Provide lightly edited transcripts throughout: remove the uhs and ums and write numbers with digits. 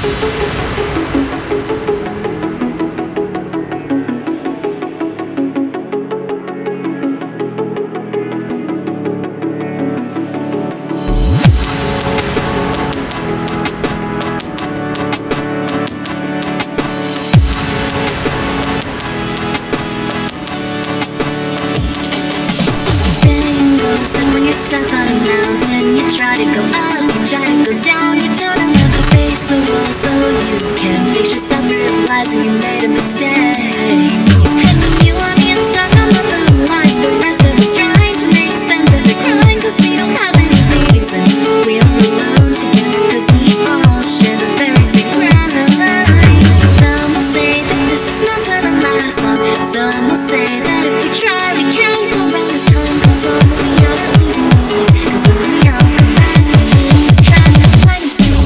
Stuck on a mountain, you try to go up, you try to go down, you turn around to face the wall so you can face yourself, realizing you made a mistake. And when you are being stuck on the moon like the rest of us, trying to make sense of it, crying cause we don't have any reason. We are alone together cause we all share the very same ground line. Some will say that this is not gonna last long, some will say that if we try we can't go back as time goes on, but we are leaving this place cause when we all come back it's the track of time and space.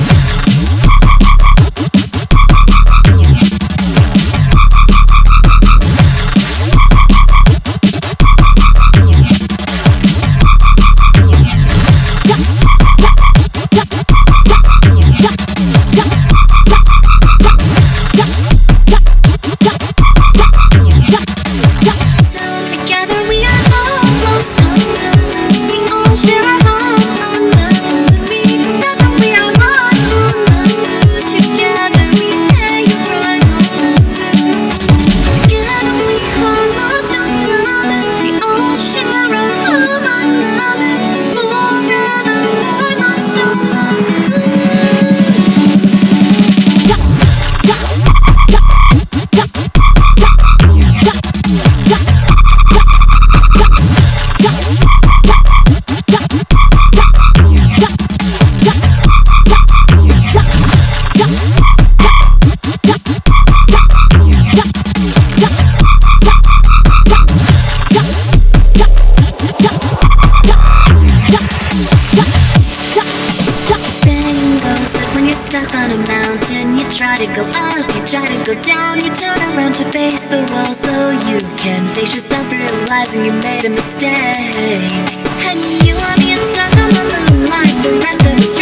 Stuck on a mountain, you try to go up, you try to go down, you turn around to face the wall so you can face yourself, realizing you made a mistake. And you are being stuck on the moon like the rest of us.